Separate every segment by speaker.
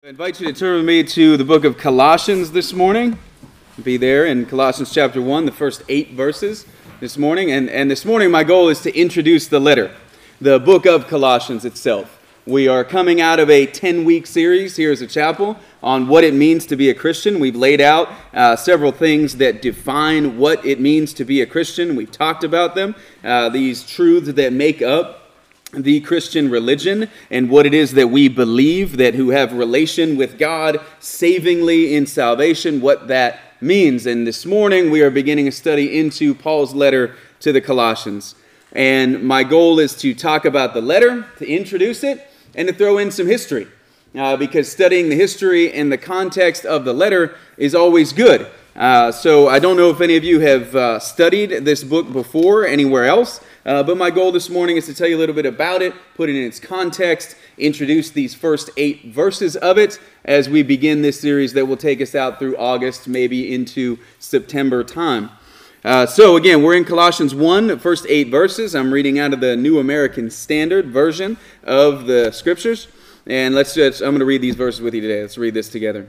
Speaker 1: I invite you to turn with me to the book of Colossians this morning. Be there in Colossians chapter 1, the first 8 verses this morning. And this morning my goal is to introduce the letter, the book of Colossians itself. We are coming out of a 10-week series here as a chapel on what it means to be a Christian. We've laid out several things that define what it means to be a Christian. We've talked about them, these truths that make up the Christian religion and what it is that we believe, that who have relation with God savingly in salvation, what that means. And this morning we are beginning a study into Paul's letter to the Colossians. And my goal is to talk about the letter, to introduce it, and to throw in some history. Because studying the history and the context of the letter is always good. So I don't know if any of you have studied this book before anywhere else. But my goal this morning is to tell you a little bit about it, put it in its context, introduce these first 8 verses of it as we begin this series that will take us out through August, maybe into September time. So again, we're in Colossians 1, the first 8 verses. I'm reading out of the New American Standard version of the Scriptures. And I'm going to read these verses with you today. Let's read this together.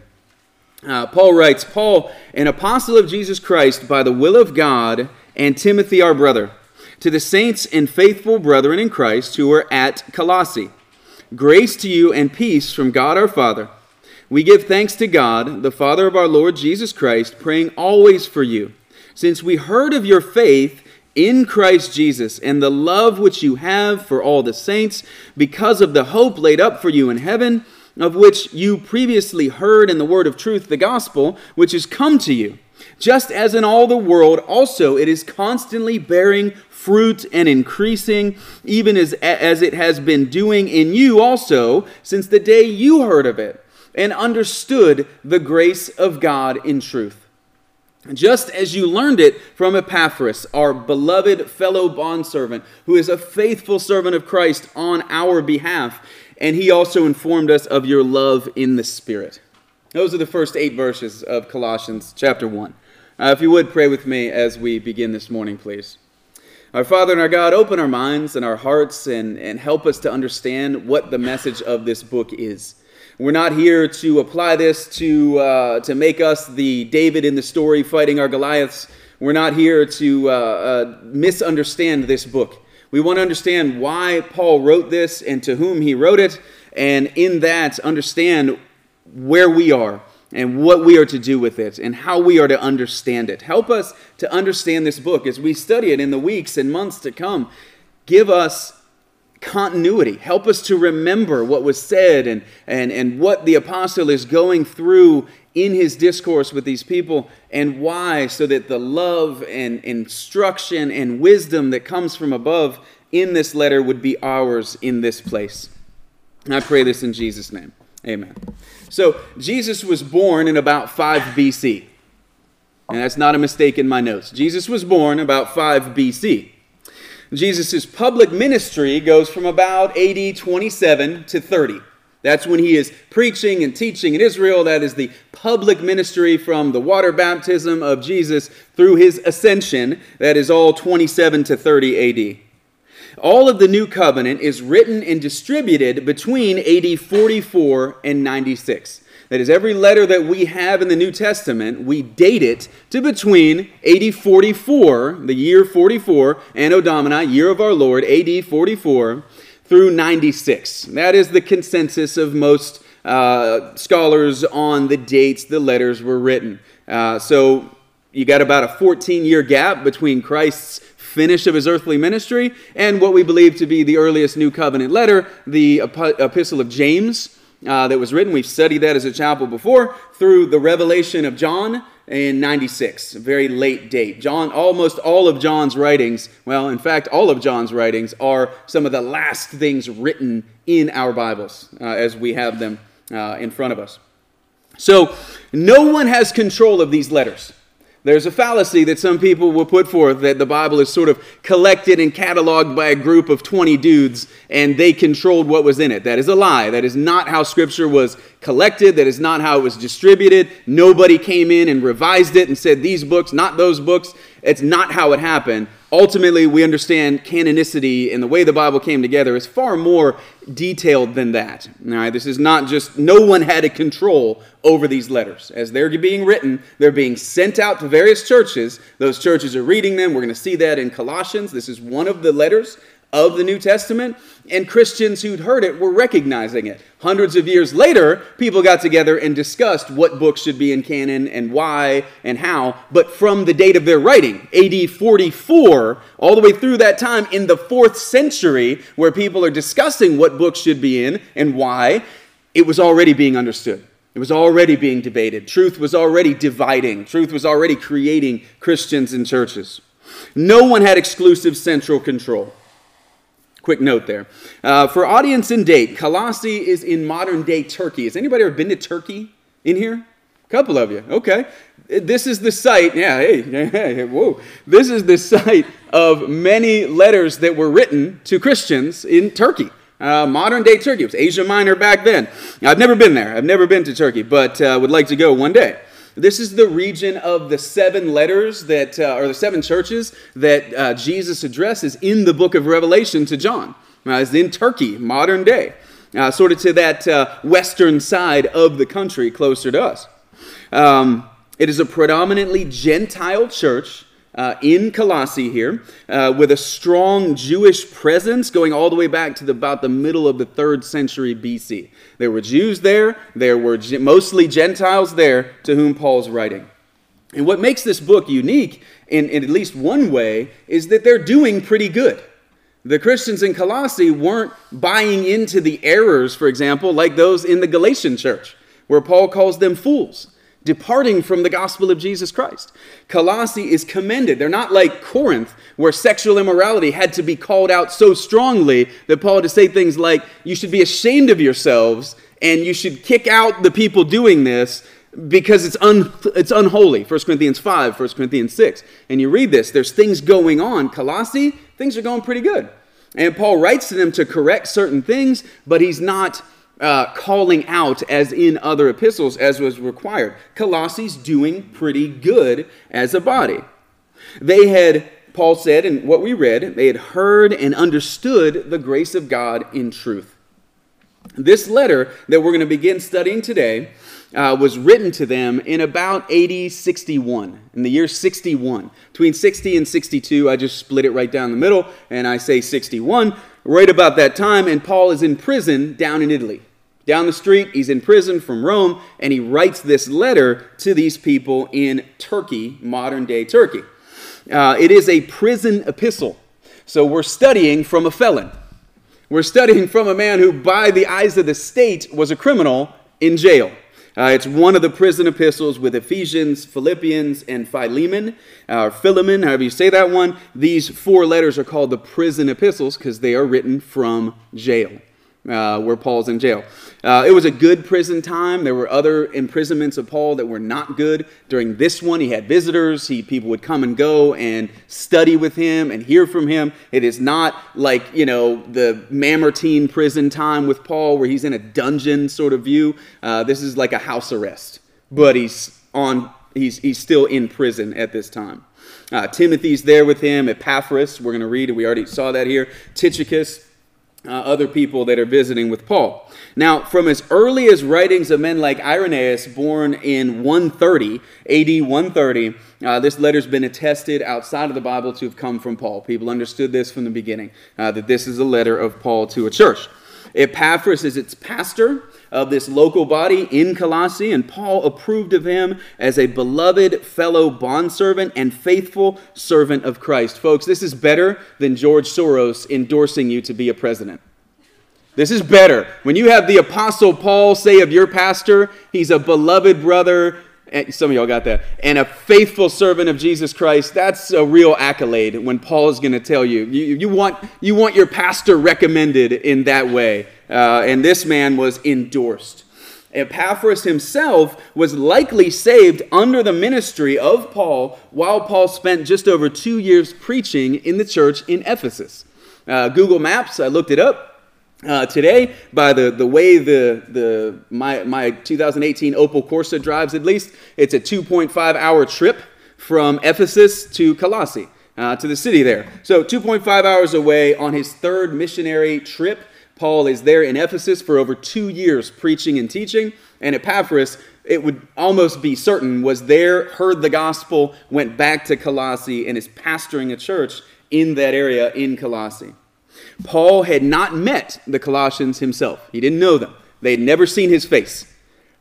Speaker 1: Paul writes, Paul, an apostle of Jesus Christ by the will of God, and Timothy our brother, to the saints and faithful brethren in Christ who are at Colossae. Grace to you and peace from God our Father. We give thanks to God, the Father of our Lord Jesus Christ, praying always for you, since we heard of your faith in Christ Jesus and the love which you have for all the saints, because of the hope laid up for you in heaven, of which you previously heard in the word of truth, the gospel, which is come to you. Just as in all the world also it is constantly bearing fruit and increasing, even as it has been doing in you also, since the day you heard of it and understood the grace of God in truth. Just as you learned it from Epaphras, our beloved fellow bondservant, who is a faithful servant of Christ on our behalf, and he also informed us of your love in the Spirit. Those are the first 8 verses of Colossians chapter 1. If you would, pray with me as we begin this morning, please. Our Father and our God, open our minds and our hearts and help us to understand what the message of this book is. We're not here to apply this to make us the David in the story fighting our Goliaths. We're not here to misunderstand this book. We want to understand why Paul wrote this and to whom he wrote it, and in that understand where we are and what we are to do with it and how we are to understand it. Help us to understand this book as we study it in the weeks and months to come. Give us continuity. Help us to remember what was said and what the apostle is going through in his discourse with these people and why, so that the love and instruction and wisdom that comes from above in this letter would be ours in this place. And I pray this in Jesus' name. Amen. So, Jesus was born in about 5 BC. And that's not a mistake in my notes. Jesus was born about 5 BC. Jesus' public ministry goes from about AD 27 to 30. That's when he is preaching and teaching in Israel. That is the public ministry from the water baptism of Jesus through his ascension. That is all 27 to 30 AD. All of the New Covenant is written and distributed between AD 44 and 96. That is, every letter that we have in the New Testament, we date it to between AD 44, the year 44, Anno Domini, year of our Lord, AD 44, through 96. That is the consensus of most scholars on the dates the letters were written. So you got about a 14-year gap between Christ's finish of his earthly ministry and what we believe to be the earliest New Covenant letter, the Epistle of James that was written. We've studied that as a chapel before, through the revelation of John in 96, a very late date. Almost all of John's writings, well, in fact, all of John's writings are some of the last things written in our Bibles as we have them in front of us. So, no one has control of these letters. There's a fallacy that some people will put forth that the Bible is sort of collected and cataloged by a group of 20 dudes and they controlled what was in it. That is a lie. That is not how Scripture was collected. That is not how it was distributed. Nobody came in and revised it and said these books, not those books. It's not how it happened. ultimately, we understand canonicity and the way the Bible came together is far more detailed than that. All right, this is not just, no one had a control over these letters. As they're being written, they're being sent out to various churches. Those churches are reading them. We're going to see that in Colossians. This is one of the letters of the New Testament, and Christians who'd heard it were recognizing it. Hundreds of years later, people got together and discussed what books should be in canon and why and how, but from the date of their writing, AD 44, all the way through that time in the 4th century, where people are discussing what books should be in and why, it was already being understood. It was already being debated. Truth was already dividing. Truth was already creating Christians in churches. No one had exclusive central control. Quick note there. For audience and date, Colossae is in modern-day Turkey. Has anybody ever been to Turkey in here? A couple of you. Okay. This is the site. Yeah, hey, whoa. This is the site of many letters that were written to Christians in Turkey. Modern-day Turkey. It was Asia Minor back then. I've never been there. I've never been to Turkey, but would like to go one day. This is the region of the 7 letters that, or the 7 churches that Jesus addresses in the book of Revelation to John. It's in Turkey, modern day, sort of to that western side of the country closer to us. It is a predominantly Gentile church in Colossae here, with a strong Jewish presence going all the way back to about the middle of the 3rd century BC. There were Jews there. There were mostly Gentiles there to whom Paul's writing. And what makes this book unique in at least one way is that they're doing pretty good. The Christians in Colossae weren't buying into the errors, for example, like those in the Galatian church, where Paul calls them fools, departing from the gospel of Jesus Christ. Colossae is commended. They're not like Corinth, where sexual immorality had to be called out so strongly that Paul had to say things like, you should be ashamed of yourselves, and you should kick out the people doing this because it's unholy. 1 Corinthians 5, 1 Corinthians 6. And you read this, there's things going on. Colossae, things are going pretty good. And Paul writes to them to correct certain things, but he's not calling out as in other epistles as was required. Colossians doing pretty good as a body. They had, Paul said in what we read, they had heard and understood the grace of God in truth. This letter that we're going to begin studying today was written to them in about AD 61, in the year 61. Between 60 and 62, I just split it right down the middle, and I say 61, right about that time, and Paul is in prison down in Italy. Down the street, he's in prison from Rome, and he writes this letter to these people in Turkey, modern-day Turkey. It is a prison epistle, so we're studying from a felon. We're studying from a man who, by the eyes of the state, was a criminal in jail. It's one of the prison epistles with Ephesians, Philippians, and Philemon, or Philemon, however you say that one. These 4 letters are called the prison epistles because they are written from jail. Where Paul's in jail. It was a good prison time. There were other imprisonments of Paul that were not good. During this one, he had visitors. People would come and go and study with him and hear from him. It is not like, the Mamertine prison time with Paul where he's in a dungeon sort of view. This is like a house arrest. But he's still in prison at this time. Timothy's there with him. Epaphras, we're going to read, we already saw that here. Tychicus, other people that are visiting with Paul. Now, from as early as writings of men like Irenaeus, born in 130, AD 130, this letter's been attested outside of the Bible to have come from Paul. People understood this from the beginning, that this is a letter of Paul to a church. Epaphras is its pastor of this local body in Colossae, and Paul approved of him as a beloved fellow bondservant and faithful servant of Christ. Folks, this is better than George Soros endorsing you to be a president. This is better. When you have the Apostle Paul say of your pastor, he's a beloved brother, and some of y'all got that, and a faithful servant of Jesus Christ, that's a real accolade when Paul is going to tell you. You want your pastor recommended in that way. And this man was endorsed. Epaphras himself was likely saved under the ministry of Paul while Paul spent just over 2 years preaching in the church in Ephesus. Google Maps, I looked it up. Today, by the way my 2018 Opel Corsa drives, at least, it's a 2.5 hour trip from Ephesus to Colossae. to the city there. So 2.5 hours away on his third missionary trip, Paul is there in Ephesus for over 2 years preaching and teaching. And Epaphras, it would almost be certain, was there, heard the gospel, went back to Colossae, and is pastoring a church in that area in Colossae. Paul had not met the Colossians himself. He didn't know them. They had never seen his face.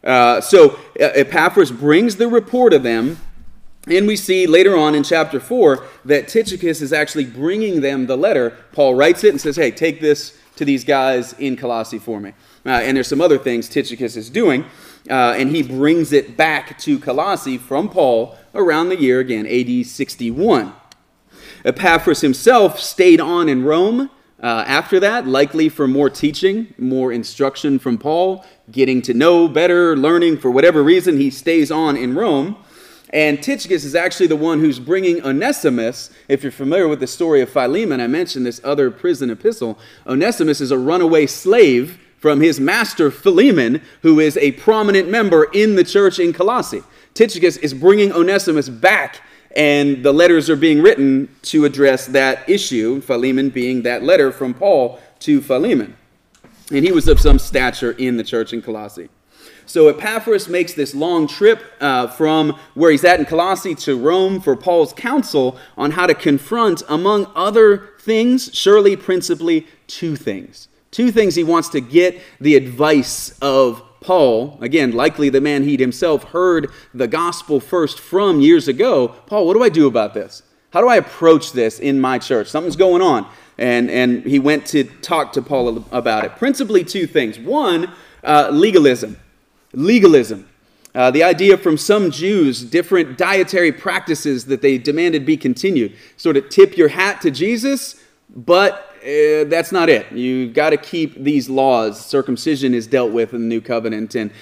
Speaker 1: So Epaphras brings the report of them, and we see later on in chapter 4 that Tychicus is actually bringing them the letter. Paul writes it and says, hey, take this to these guys in Colossae for me. And there's some other things Tychicus is doing, and he brings it back to Colossae from Paul around the year, again, AD 61. Epaphras himself stayed on in Rome after that, likely for more teaching, more instruction from Paul, getting to know better, learning. For whatever reason, he stays on in Rome. And Tychicus is actually the one who's bringing Onesimus. If you're familiar with the story of Philemon, I mentioned this other prison epistle. Onesimus is a runaway slave from his master Philemon, who is a prominent member in the church in Colossae. Tychicus is bringing Onesimus back, and the letters are being written to address that issue, Philemon being that letter from Paul to Philemon. And he was of some stature in the church in Colossae. So Epaphras makes this long trip from where he's at in Colossae to Rome for Paul's counsel on how to confront, among other things, surely principally two things. Two things he wants to get the advice of Paul. Again, likely the man he'd himself heard the gospel first from years ago. Paul, what do I do about this? How do I approach this in my church? Something's going on. And he went to talk to Paul about it. Principally two things. One, legalism. Legalism. The idea from some Jews, different dietary practices that they demanded be continued. Sort of tip your hat to Jesus, but that's not it. You've got to keep these laws. Circumcision is dealt with in the New Covenant, and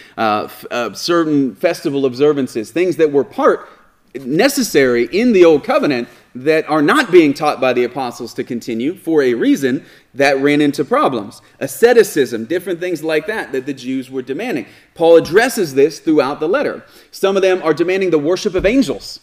Speaker 1: certain festival observances, things that were necessary in the Old Covenant that are not being taught by the apostles to continue for a reason that ran into problems. Asceticism, different things like that the Jews were demanding. Paul addresses this throughout the letter. Some of them are demanding the worship of angels.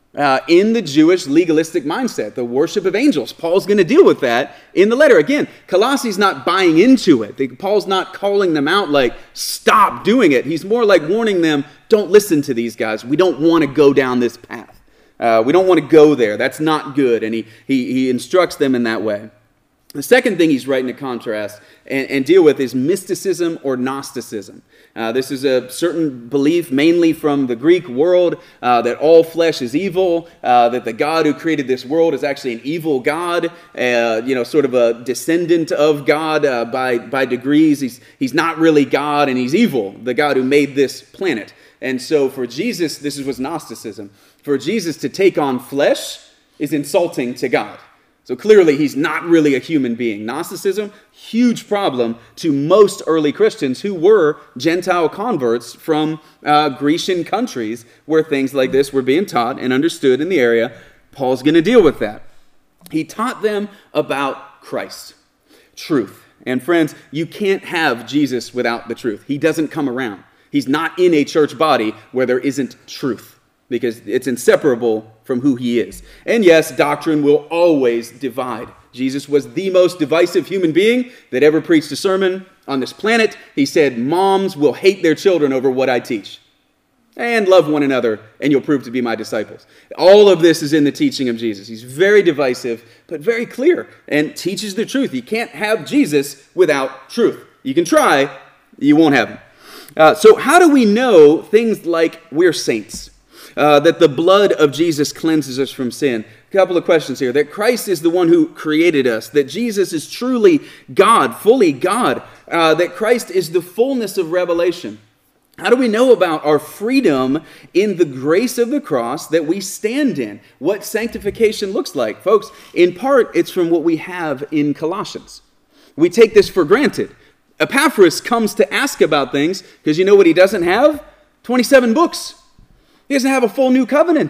Speaker 1: In the Jewish legalistic mindset, the worship of angels. Paul's going to deal with that in the letter. Again, Colossians not buying into it. Paul's not calling them out like, stop doing it. He's more like warning them, don't listen to these guys. We don't want to go down this path. We don't want to go there. That's not good. And he instructs them in that way. The second thing he's writing to contrast and deal with is mysticism or Gnosticism. This is a certain belief, mainly from the Greek world, that all flesh is evil, that the God who created this world is actually an evil God, sort of a descendant of God by degrees. He's not really God, and he's evil, the God who made this planet. And so for Jesus, this is what's Gnosticism. For Jesus to take on flesh is insulting to God. So clearly, he's not really a human being. Gnosticism, huge problem to most early Christians who were Gentile converts from Grecian countries where things like this were being taught and understood in the area. Paul's going to deal with that. He taught them about Christ, truth. And friends, you can't have Jesus without the truth. He doesn't come around. He's not in a church body where there isn't truth, because it's inseparable from who he is. And yes, doctrine will always divide. Jesus was the most divisive human being that ever preached a sermon on this planet. He said, moms will hate their children over what I teach. And love one another, and you'll prove to be my disciples. All of this is in the teaching of Jesus. He's very divisive, but very clear, and teaches the truth. You can't have Jesus without truth. You can try, you won't have him. So how do we know things like we're saints? That the blood of Jesus cleanses us from sin. A couple of questions here. That Christ is the one who created us. That Jesus is truly God, fully God. That Christ is the fullness of revelation. How do we know about our freedom in the grace of the cross that we stand in? What sanctification looks like? Folks, in part, it's from what we have in Colossians. We take this for granted. Epaphras comes to ask about things because you know what he doesn't have? 27 books. He doesn't have a full new covenant.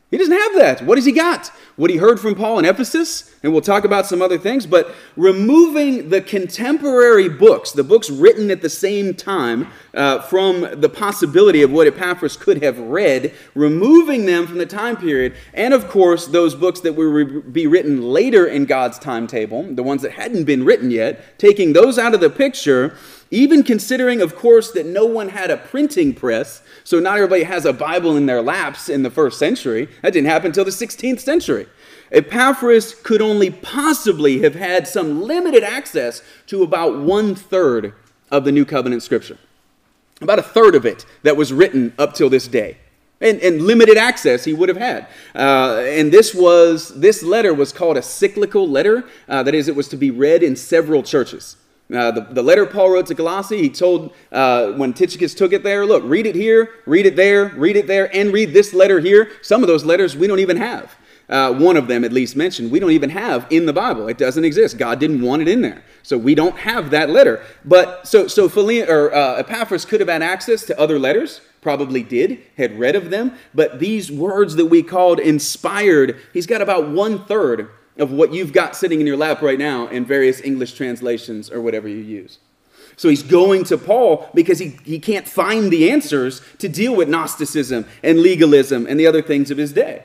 Speaker 1: He doesn't have that. What has he got? What he heard from Paul in Ephesus, and we'll talk about some other things, but removing the contemporary books, the books written at the same time from the possibility of what Epaphras could have read, removing them from the time period, and of course those books that would be written later in God's timetable, the ones that hadn't been written yet, taking those out of the picture, even considering, of course, that no one had a printing press, so not everybody has a Bible in their laps in the first century. That didn't happen until the 16th century. Epaphras could only possibly have had some limited access to about 1/3 of the New Covenant Scripture. About a third of it that was written up till this day. And limited access he would have had. And this letter was called a cyclical letter. That is, it was to be read in several churches. The letter Paul wrote to Colossae, he told when Tychicus took it there, look, read it here, read it there, and read this letter here. Some of those letters we don't even have. One of them at least mentioned, we don't even have in the Bible. It doesn't exist. God didn't want it in there. So we don't have that letter. But so Epaphras could have had access to other letters, probably did, had read of them. But these words that we called inspired, he's got about 1/3 of what you've got sitting in your lap right now in various English translations or whatever you use. So he's going to Paul because he can't find the answers to deal with Gnosticism and legalism and the other things of his day.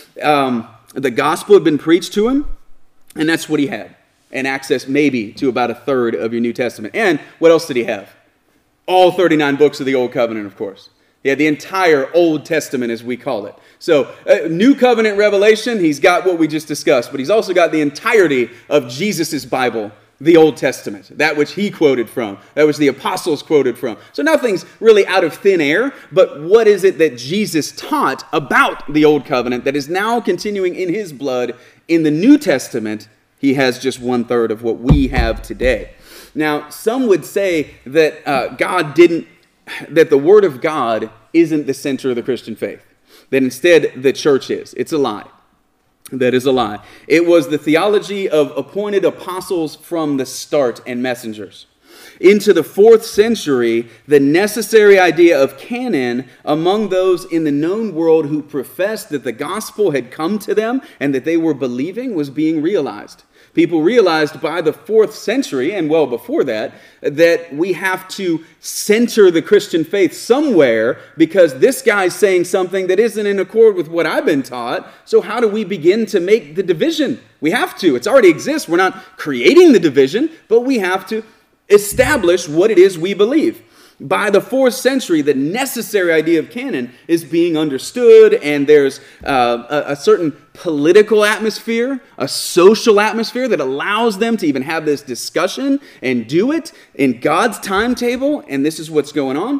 Speaker 1: The gospel had been preached to him, and that's what he had. And access maybe to about 1/3 of your New Testament. And what else did he have? All 39 books of the Old Covenant, of course. He had the entire Old Testament, as we call it. So, New Covenant revelation, he's got what we just discussed, but he's also got the entirety of Jesus' Bible, the Old Testament, that which he quoted from, that which the apostles quoted from. So nothing's really out of thin air, but what is it that Jesus taught about the Old Covenant that is now continuing in his blood in the New Testament? He has just 1/3 of what we have today. Now, some would say that that the Word of God isn't the center of the Christian faith, that instead the church is. It's a lie. That is a lie. It was the theology of appointed apostles from the start and messengers. Into the 4th century, the necessary idea of canon among those in the known world who professed that the gospel had come to them and that they were believing was being realized. People realized by the 4th century, and well before that, that we have to center the Christian faith somewhere because this guy's saying something that isn't in accord with what I've been taught. So how do we begin to make the division? We have to. It's already exists. We're not creating the division, but we have to establish what it is we believe. By the 4th century, the necessary idea of canon is being understood, and there's a certain political atmosphere, a social atmosphere that allows them to even have this discussion and do it in God's timetable, and this is what's going on.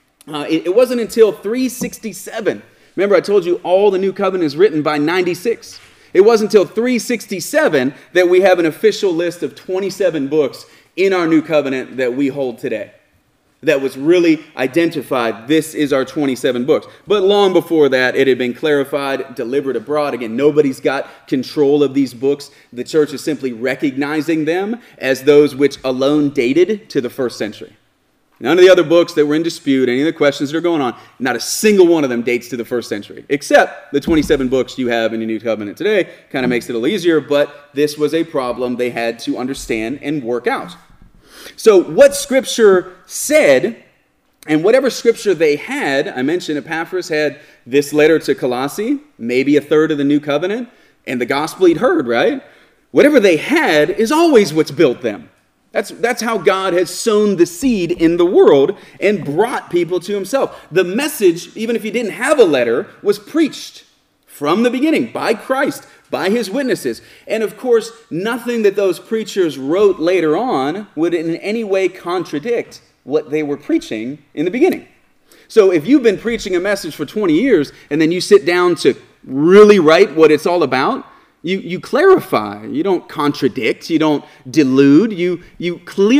Speaker 1: It wasn't until 367. Remember, I told you all the New Covenant is written by 96. It wasn't until 367 that we have an official list of 27 books in our New Covenant that we hold today. That was really identified. This is our 27 books. But long before that, it had been clarified, delivered abroad. Again, nobody's got control of these books. The church is simply recognizing them as those which alone dated to the 1st century. None of the other books that were in dispute, any of the questions that are going on, not a single one of them dates to the 1st century, except the 27 books you have in the New Covenant today. Kind of makes it a little easier, but this was a problem they had to understand and work out. So what Scripture said, and whatever Scripture they had, I mentioned Epaphras had this letter to Colossae, maybe 1/3 of the New Covenant, and the gospel he'd heard, right? Whatever they had is always what's built them. That's how God has sown the seed in the world and brought people to himself. The message, even if he didn't have a letter, was preached from the beginning by Christ, by his witnesses. And of course, nothing that those preachers wrote later on would in any way contradict what they were preaching in the beginning. So if you've been preaching a message for 20 years and then you sit down to really write what it's all about, you clarify. You don't contradict. You don't delude. You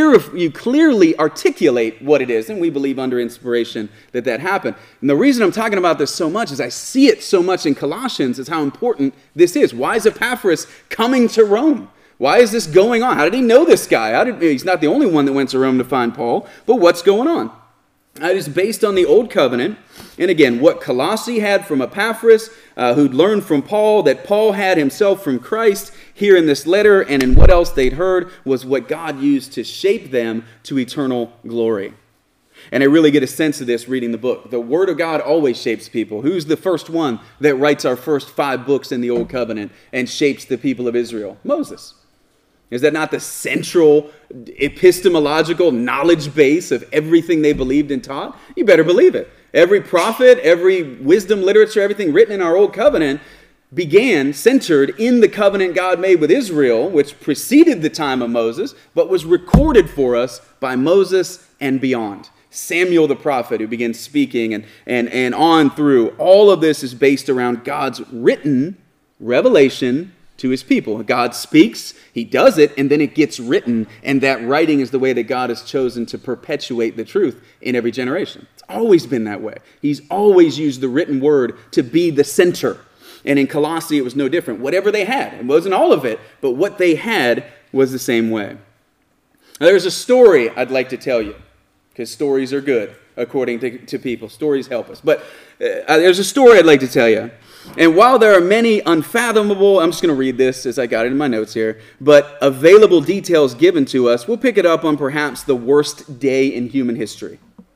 Speaker 1: clearly articulate what it is, and we believe under inspiration that happened. And the reason I'm talking about this so much is I see it so much in Colossians is how important this is. Why is Epaphras coming to Rome? Why is this going on? How did he know this guy? He's not the only one that went to Rome to find Paul, but what's going on? It is based on the Old Covenant. And again, what Colossae had from Epaphras, who'd learned from Paul, that Paul had himself from Christ here in this letter, and in what else they'd heard was what God used to shape them to eternal glory. And I really get a sense of this reading the book. The Word of God always shapes people. Who's the first one that writes our first 5 books in the Old Covenant and shapes the people of Israel? Moses. Is that not the central epistemological knowledge base of everything they believed and taught? You better believe it. Every prophet, every wisdom literature, everything written in our Old Covenant began centered in the covenant God made with Israel, which preceded the time of Moses, but was recorded for us by Moses and beyond. Samuel the prophet, who began speaking, and on through. All of this is based around God's written revelation to his people. God speaks, he does it, and then it gets written, and that writing is the way that God has chosen to perpetuate the truth in every generation. It's always been that way. He's always used the written word to be the center. And in Colossae, it was no different. Whatever they had, it wasn't all of it, but what they had was the same way. Now, there's a story I'd like to tell you, because stories are good, according to people. Stories help us. But there's a story I'd like to tell you. And while there are many unfathomable, I'm just going to read this as I got it in my notes here, but available details given to us, we'll pick it up on perhaps the worst day in human history.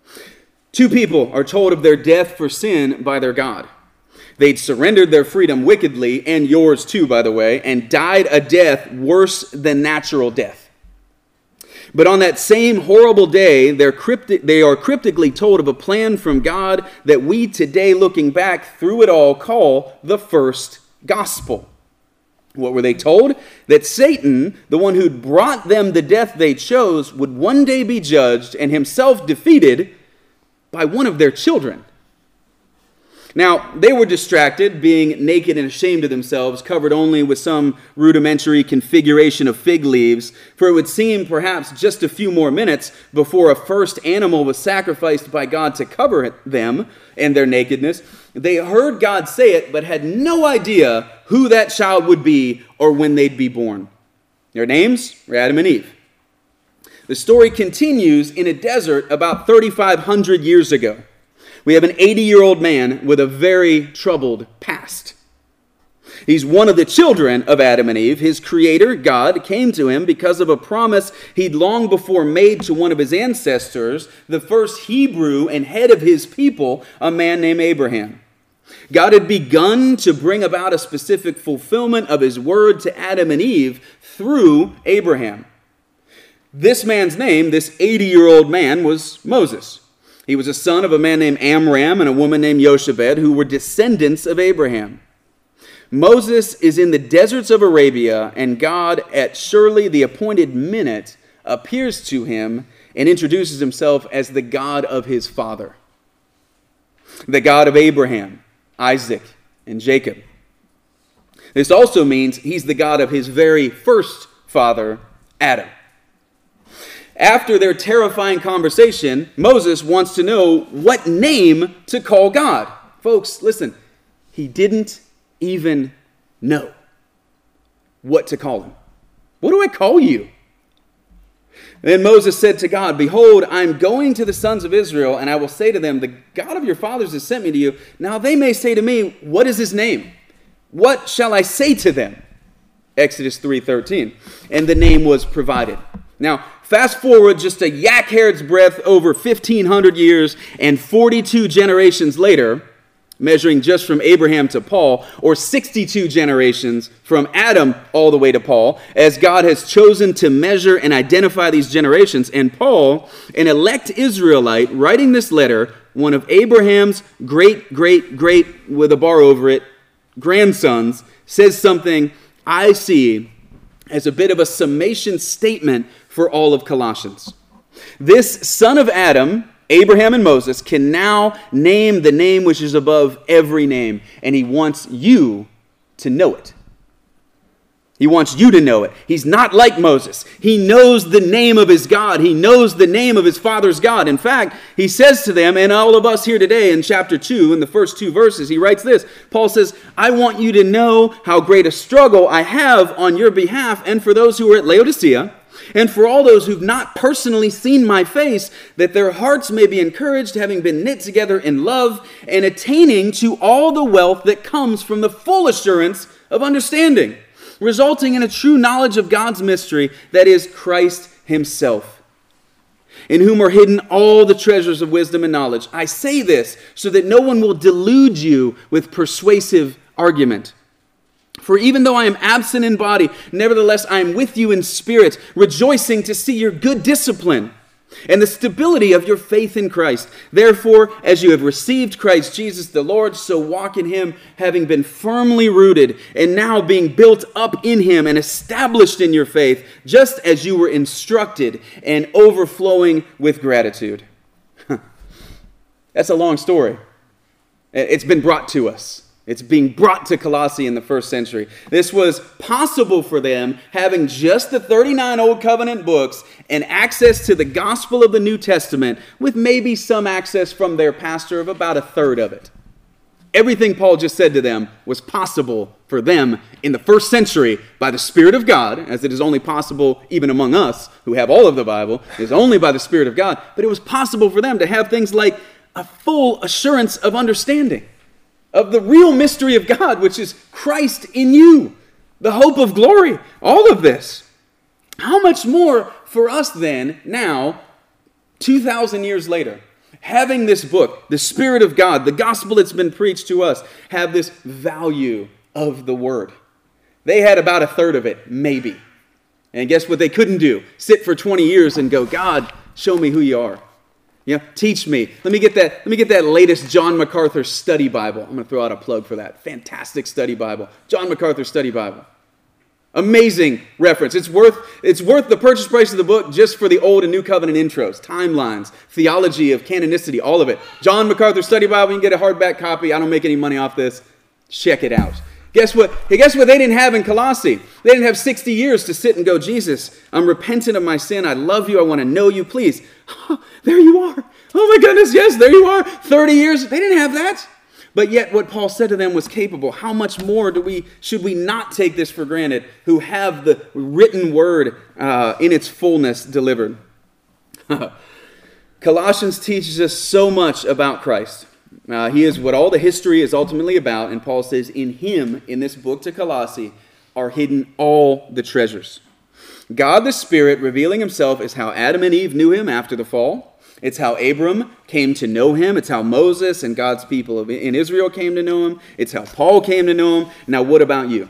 Speaker 1: 2 people are told of their death for sin by their God. They'd surrendered their freedom wickedly, and yours too, by the way, and died a death worse than natural death. But on that same horrible day, they are cryptically told of a plan from God that we today, looking back through it all, call the first gospel. What were they told? That Satan, the one who'd brought them the death they chose, would one day be judged and himself defeated by one of their children. Now, they were distracted, being naked and ashamed of themselves, covered only with some rudimentary configuration of fig leaves, for it would seem perhaps just a few more minutes before a first animal was sacrificed by God to cover them and their nakedness. They heard God say it, but had no idea who that child would be or when they'd be born. Their names were Adam and Eve. The story continues in a desert about 3,500 years ago. We have an 80-year-old man with a very troubled past. He's one of the children of Adam and Eve. His creator, God, came to him because of a promise he'd long before made to one of his ancestors, the first Hebrew and head of his people, a man named Abraham. God had begun to bring about a specific fulfillment of his word to Adam and Eve through Abraham. This man's name, this 80-year-old man, was Moses. He was a son of a man named Amram and a woman named Jochebed, who were descendants of Abraham. Moses is in the deserts of Arabia, and God, at surely the appointed minute, appears to him and introduces himself as the God of his father, the God of Abraham, Isaac, and Jacob. This also means he's the God of his very first father, Adam. After their terrifying conversation, Moses wants to know what name to call God. Folks, listen, he didn't even know what to call him. What do I call you? Then Moses said to God, "Behold, I'm going to the sons of Israel, and I will say to them, the God of your fathers has sent me to you. Now they may say to me, what is his name? What shall I say to them?" Exodus 3:13. And the name was provided. Now, fast forward just a yak hair's breadth over 1,500 years and 42 generations later, measuring just from Abraham to Paul, or 62 generations from Adam all the way to Paul, as God has chosen to measure and identify these generations. And Paul, an elect Israelite, writing this letter, one of Abraham's great, with a bar over it, grandsons, says something I see as a bit of a summation statement for all of Colossians. This son of Adam, Abraham and Moses, can now name the name which is above every name, and he wants you to know it. He wants you to know it. He's not like Moses. He knows the name of his God. He knows the name of his father's God. In fact, he says to them, and all of us here today in chapter 2, in the first 2 verses, he writes this. Paul says, "I want you to know how great a struggle I have on your behalf and for those who are at Laodicea, And for all those who've not personally seen my face, that their hearts may be encouraged, having been knit together in love, and attaining to all the wealth that comes from the full assurance of understanding, resulting in a true knowledge of God's mystery, that is Christ himself, in whom are hidden all the treasures of wisdom and knowledge. I say this so that no one will delude you with persuasive argument. For even though I am absent in body, nevertheless I am with you in spirit, rejoicing to see your good discipline and the stability of your faith in Christ. Therefore, as you have received Christ Jesus the Lord, so walk in him, having been firmly rooted, and now being built up in him and established in your faith, just as you were instructed, and overflowing with gratitude. That's a long story. It's been brought to us. It's being brought to Colossae in the first century. This was possible for them, having just the 39 Old Covenant books and access to the gospel of the New Testament, with maybe some access from their pastor of about a third of it. Everything Paul just said to them was possible for them in the first century by the Spirit of God, as it is only possible even among us who have all of the Bible. It is only by the Spirit of God. But it was possible for them to have things like a full assurance of understanding of the real mystery of God, which is Christ in you, the hope of glory, all of this. How much more for us then, now, 2,000 years later, having this book, the Spirit of God, the gospel that's been preached to us, have this value of the Word. They had about a third of it, maybe. And guess what they couldn't do? Sit for 20 years and go, God, show me who you are. You know, teach me. Let me get that latest John MacArthur study Bible. I'm going to throw out a plug for that. Fantastic study Bible. John MacArthur study Bible. Amazing reference. It's worth the purchase price of the book just for the Old and New Covenant intros, timelines, theology of canonicity, all of it. John MacArthur study Bible. You can get a hardback copy. I don't make any money off this. Check it out. Guess what? Hey, guess what they didn't have in Colossae? They didn't have 60 years to sit and go, Jesus, I'm repentant of my sin. I love you. I want to know you. Please. There you are. Oh my goodness, yes, there you are. 30 years. They didn't have that. But yet what Paul said to them was capable. How much more should we not take this for granted, who have the written word in its fullness delivered? Colossians teaches us so much about Christ. He is what all the history is ultimately about, and Paul says, in him, in this book to Colossae, are hidden all the treasures. God the Spirit revealing himself is how Adam and Eve knew him after the fall. It's how Abram came to know him. It's how Moses and God's people in Israel came to know him. It's how Paul came to know him. Now, what about you?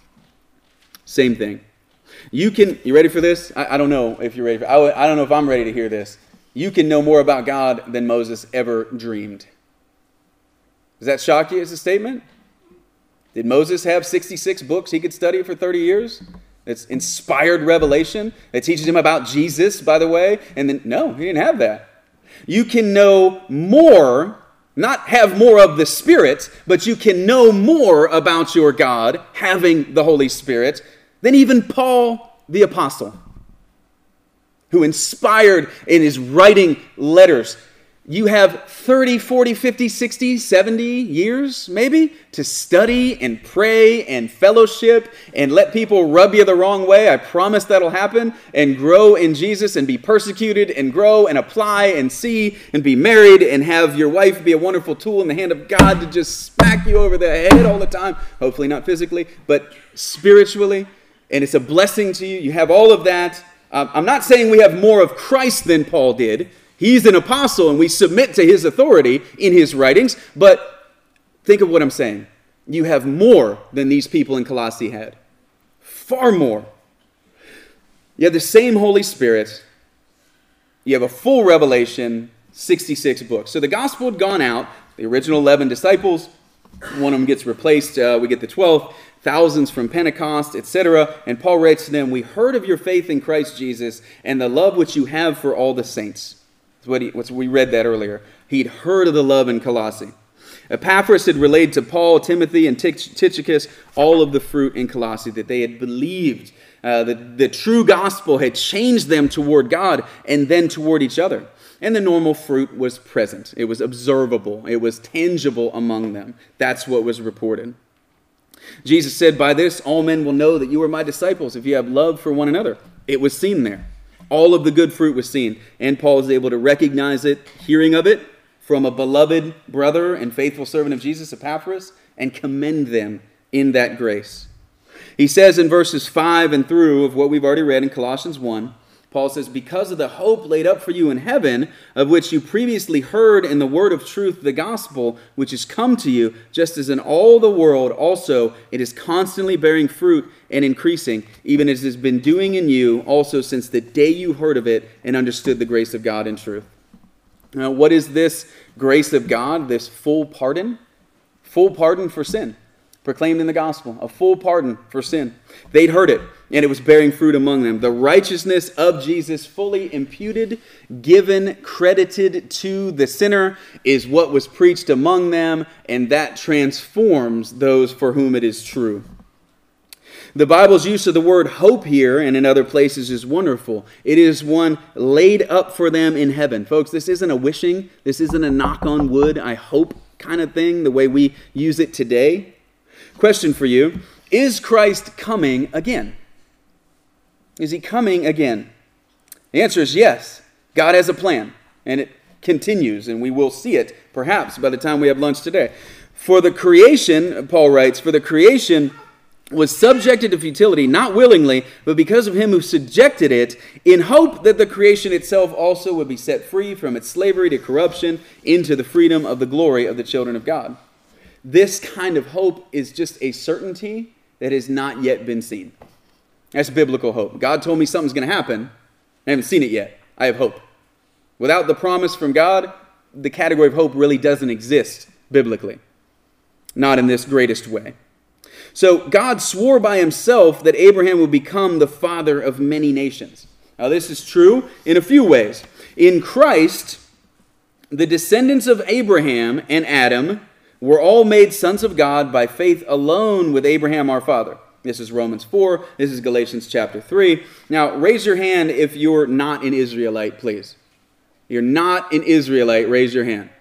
Speaker 1: Same thing. You ready for this? I don't know if you're ready. I don't know if I'm ready to hear this. You can know more about God than Moses ever dreamed. Does that shock you as a statement? Did Moses have 66 books he could study for 30 years? It's inspired revelation that teaches him about Jesus, by the way. And then, no, he didn't have that. You can know more, not have more of the Spirit, but you can know more about your God, having the Holy Spirit, than even Paul the Apostle, who inspired in his writing letters. You have 30, 40, 50, 60, 70 years, maybe, to study and pray and fellowship and let people rub you the wrong way. I promise that'll happen. And grow in Jesus and be persecuted and grow and apply and see and be married and have your wife be a wonderful tool in the hand of God to just smack you over the head all the time. Hopefully not physically, but spiritually. And it's a blessing to you. You have all of that. I'm not saying we have more of Christ than Paul did. He's an apostle, and we submit to his authority in his writings. But think of what I'm saying. You have more than these people in Colossae had. Far more. You have the same Holy Spirit. You have a full revelation, 66 books. So the gospel had gone out. The original 11 disciples, one of them gets replaced. We get the 12th. Thousands from Pentecost, etc. And Paul writes to them, we heard of your faith in Christ Jesus and the love which you have for all the saints. We read that earlier. He'd heard of the love in Colossae. Epaphras had relayed to Paul, Timothy, and Tychicus all of the fruit in Colossae, that they had believed the true gospel had changed them toward God and then toward each other. And the normal fruit was present. It was observable. It was tangible among them. That's what was reported. Jesus said, by this all men will know that you are my disciples if you have love for one another. It was seen there. All of the good fruit was seen. And Paul is able to recognize it, hearing of it from a beloved brother and faithful servant of Jesus, Epaphras, and commend them in that grace. He says in verses 5 and through of what we've already read in Colossians 1, Paul says, because of the hope laid up for you in heaven, of which you previously heard in the word of truth, the gospel, which has come to you, just as in all the world also it is constantly bearing fruit and increasing, even as it has been doing in you also since the day you heard of it and understood the grace of God in truth. Now, what is this grace of God, this full pardon? Full pardon for sin, proclaimed in the gospel, a full pardon for sin. They'd heard it, and it was bearing fruit among them. The righteousness of Jesus fully imputed, given, credited to the sinner is what was preached among them, and that transforms those for whom it is true. The Bible's use of the word hope here and in other places is wonderful. It is one laid up for them in heaven. Folks, this isn't a wishing, this isn't a knock on wood, I hope kind of thing, the way we use it today. Question for you, is Christ coming again? Is he coming again? The answer is yes. God has a plan, and it continues, and we will see it perhaps by the time we have lunch today. For the creation, Paul writes, for the creation was subjected to futility, not willingly, but because of him who subjected it, in hope that the creation itself also would be set free from its slavery to corruption into the freedom of the glory of the children of God. This kind of hope is just a certainty that has not yet been seen. That's biblical hope. God told me something's going to happen. I haven't seen it yet. I have hope. Without the promise from God, the category of hope really doesn't exist biblically. Not in this greatest way. So God swore by himself that Abraham would become the father of many nations. Now this is true in a few ways. In Christ, the descendants of Abraham and Adam were all made sons of God by faith alone with Abraham our father. This is Romans 4. This is Galatians chapter 3. Now raise your hand if you're not an Israelite, please. You're not an Israelite, raise your hand.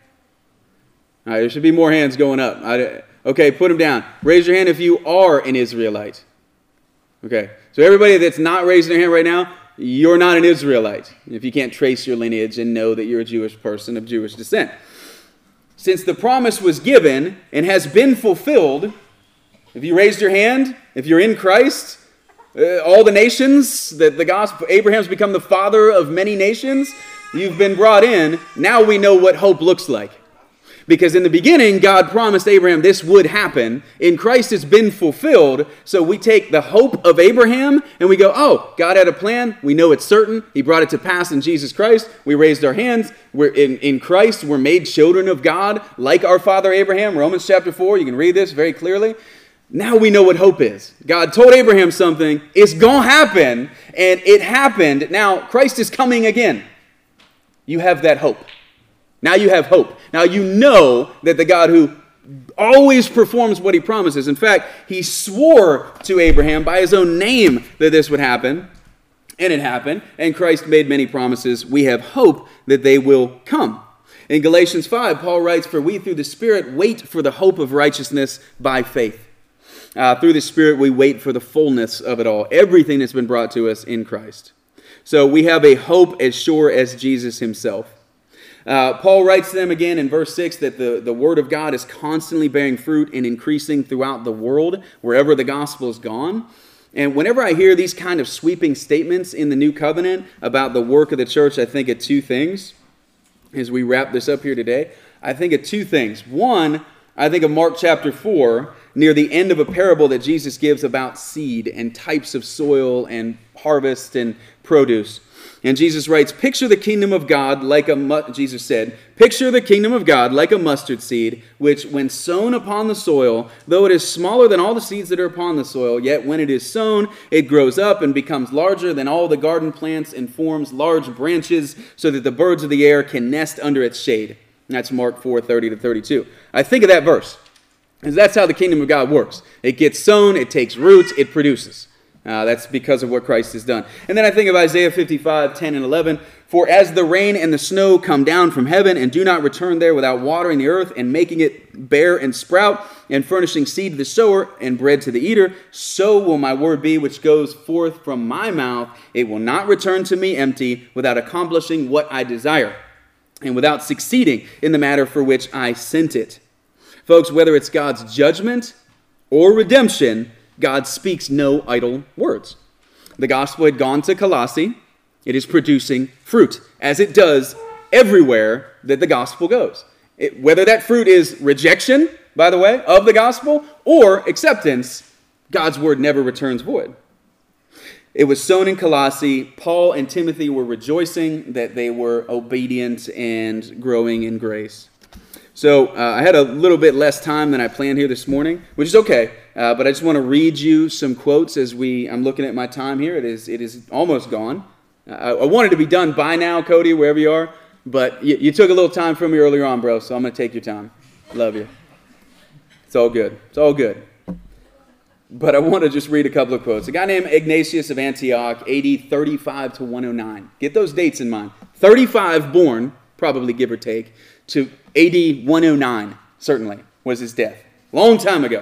Speaker 1: All right, there should be more hands going up. Okay, put them down. Raise your hand if you are an Israelite. Okay, so everybody that's not raising their hand right now, you're not an Israelite. If you can't trace your lineage and know that you're a Jewish person of Jewish descent. Since the promise was given and has been fulfilled, if you raised your hand, if you're in Christ, all the nations, that the gospel, Abraham's become the father of many nations, you've been brought in. Now we know what hope looks like. Because in the beginning, God promised Abraham this would happen. In Christ, it's been fulfilled. So we take the hope of Abraham and we go, oh, God had a plan. We know it's certain. He brought it to pass in Jesus Christ. We raised our hands. We're in Christ. We're made children of God like our father Abraham. Romans chapter 4, you can read this very clearly. Now we know what hope is. God told Abraham something. It's going to happen. And it happened. Now Christ is coming again. You have that hope. Now you have hope. Now you know that the God who always performs what he promises. In fact, he swore to Abraham by his own name that this would happen. And it happened. And Christ made many promises. We have hope that they will come. In Galatians 5, Paul writes, for we through the Spirit wait for the hope of righteousness by faith. Through the Spirit we wait for the fullness of it all. Everything that's been brought to us in Christ. So we have a hope as sure as Jesus himself. Paul writes to them again in verse 6 that the word of God is constantly bearing fruit and increasing throughout the world, wherever the gospel has gone. And whenever I hear these kind of sweeping statements in the New Covenant about the work of the church, I think of two things. As we wrap this up here today, I think of two things. One, I think of Mark chapter 4, near the end of a parable that Jesus gives about seed and types of soil and harvest and produce. And Jesus writes, picture the kingdom of God like Jesus said, picture the kingdom of God like a mustard seed, which when sown upon the soil, though it is smaller than all the seeds that are upon the soil, yet when it is sown, it grows up and becomes larger than all the garden plants and forms large branches so that the birds of the air can nest under its shade. And that's Mark 4:30-32. I think of that verse, because that's how the kingdom of God works. It gets sown, it takes roots, it produces. That's because of what Christ has done. And then I think of Isaiah 55:10 and 11. For as the rain and the snow come down from heaven and do not return there without watering the earth and making it bear and sprout and furnishing seed to the sower and bread to the eater, so will my word be which goes forth from my mouth. It will not return to me empty without accomplishing what I desire and without succeeding in the matter for which I sent it. Folks, whether it's God's judgment or redemption, God speaks no idle words. The gospel had gone to Colossae. It is producing fruit, as it does everywhere that the gospel goes. Whether that fruit is rejection, by the way, of the gospel, or acceptance, God's word never returns void. It was sown in Colossae. Paul and Timothy were rejoicing that they were obedient and growing in grace. So I had a little bit less time than I planned here this morning, which is okay. But I just want to read you some quotes as I'm looking at my time here. It is almost gone. I wanted to be done by now, Cody, wherever you are, but you took a little time from me earlier on, bro, so I'm going to take your time. Love you. It's all good. It's all good. But I want to just read a couple of quotes. A guy named Ignatius of Antioch, AD 35 to 109. Get those dates in mind. 35 born, probably give or take, to AD 109, certainly, was his death. Long time ago.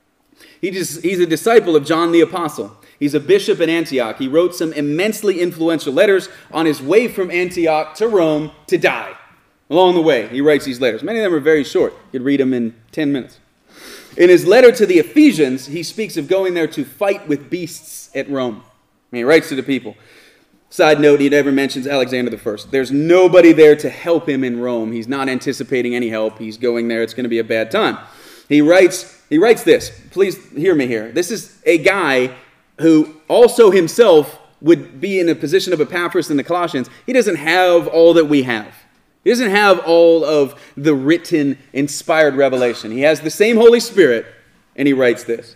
Speaker 1: He's a disciple of John the Apostle. He's a bishop in Antioch. He wrote some immensely influential letters on his way from Antioch to Rome to die. Along the way, he writes these letters. Many of them are very short. You could read them in 10 minutes. In his letter to the Ephesians, he speaks of going there to fight with beasts at Rome. And he writes to the people. Side note, he never mentions Alexander I. There's nobody there to help him in Rome. He's not anticipating any help. He's going there. It's going to be a bad time. He writes this. Please hear me here. This is a guy who also himself would be in a position of Epaphras in the Colossians. He doesn't have all that we have. He doesn't have all of the written, inspired revelation. He has the same Holy Spirit, and he writes this.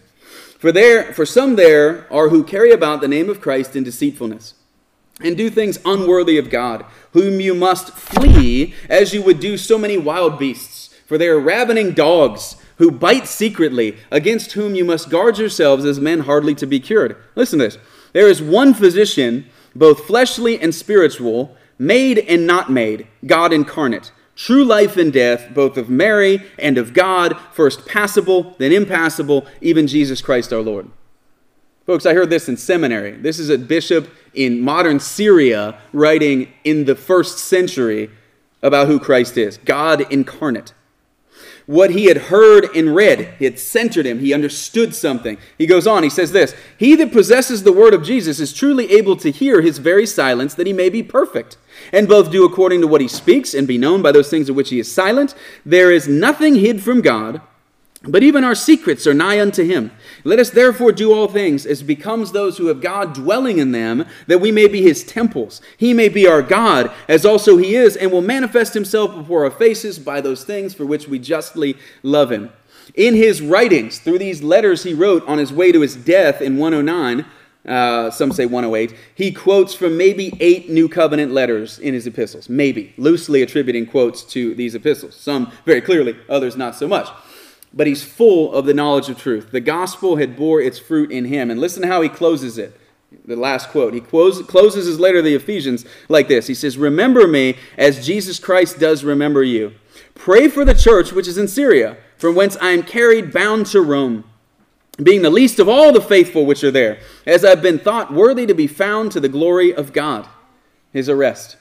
Speaker 1: For some there are who carry about the name of Christ in deceitfulness, and do things unworthy of God, whom you must flee as you would do so many wild beasts. For they are ravening dogs, who bite secretly, against whom you must guard yourselves as men hardly to be cured. Listen to this. There is one physician, both fleshly and spiritual, made and not made, God incarnate, true life and death, both of Mary and of God, first passible, then impassible, even Jesus Christ our Lord. Folks, I heard this in seminary. This is a bishop in modern Syria writing in the 1st century about who Christ is, God incarnate. What he had heard and read, it centered him. He understood something. He goes on, he says this, he that possesses the word of Jesus is truly able to hear his very silence, that he may be perfect, and both do according to what he speaks, and be known by those things of which he is silent. There is nothing hid from God, but even our secrets are nigh unto him. Let us therefore do all things as becomes those who have God dwelling in them, that we may be his temples. He may be our God, as also he is, and will manifest himself before our faces by those things for which we justly love him. In his writings, through these letters he wrote on his way to his death in 109, some say 108, he quotes from maybe 8 New Covenant letters in his epistles. Maybe, loosely attributing quotes to these epistles. Some very clearly, others not so much. But he's full of the knowledge of truth. The gospel had bore its fruit in him. And listen to how he closes it. The last quote. He closes his letter to the Ephesians like this. He says, remember me as Jesus Christ does remember you. Pray for the church which is in Syria, from whence I am carried bound to Rome, being the least of all the faithful which are there, as I've been thought worthy to be found to the glory of God. His arrest.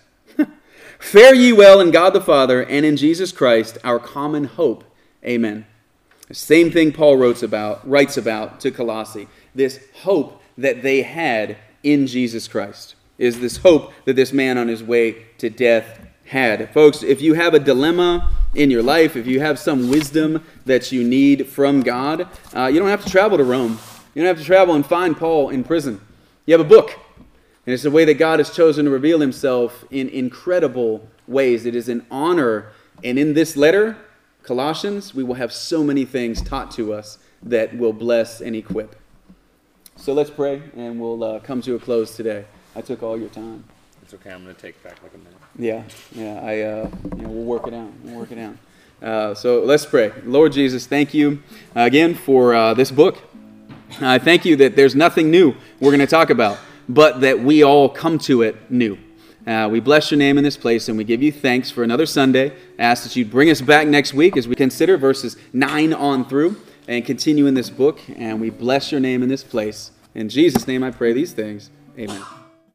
Speaker 1: Fare ye well in God the Father and in Jesus Christ, our common hope. Amen. The same thing Paul writes about to Colossae. This hope that they had in Jesus Christ is this hope that this man on his way to death had. Folks, if you have a dilemma in your life, if you have some wisdom that you need from God, you don't have to travel to Rome. You don't have to travel and find Paul in prison. You have a book. And it's the way that God has chosen to reveal himself in incredible ways. It is an honor. And in this letter, Colossians, we will have so many things taught to us that will bless and equip. So let's pray, and we'll come to a close today. I took all your time.
Speaker 2: It's okay. I'm going to take back like a minute.
Speaker 1: Yeah. We'll work it out. So let's pray. Lord Jesus, thank you again for this book. I thank you that there's nothing new we're going to talk about, but that we all come to it new. We bless your name in this place, and we give you thanks for another Sunday. Ask that you'd bring us back next week as we consider verses 9 on through and continue in this book. And we bless your name in this place. In Jesus' name I pray these things. Amen.